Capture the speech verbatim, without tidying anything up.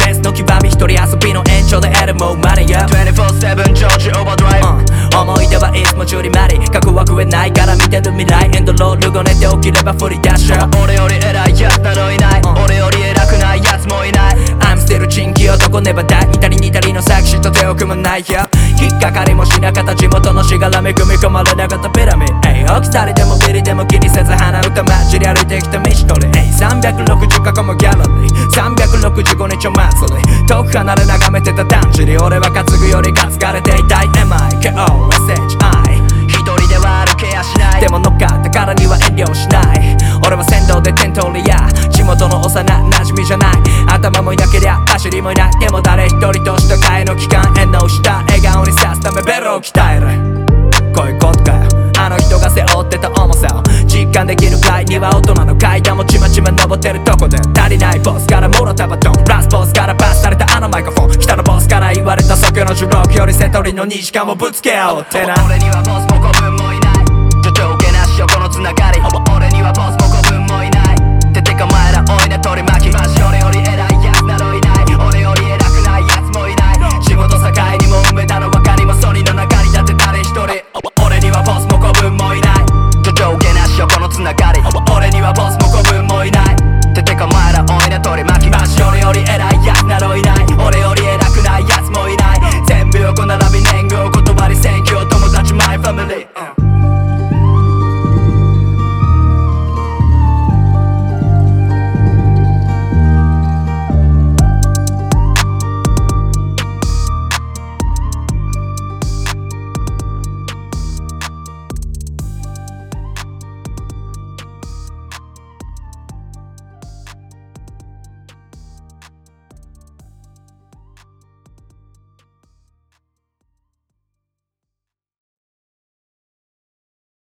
レスの極み一人遊びの延長で得るもうマネーや にじゅうよじかんジョージオーバードライブ、うん、思い出はいつもジュリマリ過去は食えないから見てる未来エンドロール後寝て起きれば振り出し俺より偉いやつなどいない、うん、俺より偉くないやつもいない I'm still チンキ男ネバダイ似たり似たりの作詞と手を組むないや引っかかりもしなかった地元のしがらみ組み込まれなかったピラミッド起きたりでもビリでも気にせず鼻歌混じり歩いてきた道のりさんびゃくろくじゅっかこもギャラリーさんびゃくろくじゅうごにちお祭り遠く離れ眺めてただんじり俺は担ぐより担がれていたい エムアイケーオーエスエイチアイ 一人では歩けやしないでも乗っかったからには遠慮しない俺は先導で点通りや地元の幼馴染じゃない頭もいなけりゃ走りもいないでも誰一人とした会の期間縁の下笑顔にさすためベロを鍛えるこういうことかよあの人が背負ってた重さを実感できるくらいには大人の階段もちまちま登ってるとこで足りないボスからもろたバトンラスボスからパスされたあのマイクロフォン北のボスから言われた即興のじゅうろくより瀬戸りのにじかんもぶつけ合おうってな俺にはボスも子分もいない上下なし横のつながり俺にはボスも子分もいないててかお前らおいね取り巻きマジ俺より偉いやつなどいない俺より偉くないやつもいない仕事境にも埋めたのばかりもソニの中にだって誰一人俺にはボスも子分もいない上下なし横のつながり俺にはボスも子分もいないててかお前らおいね取り巻きマジ俺より偉いやつなどいない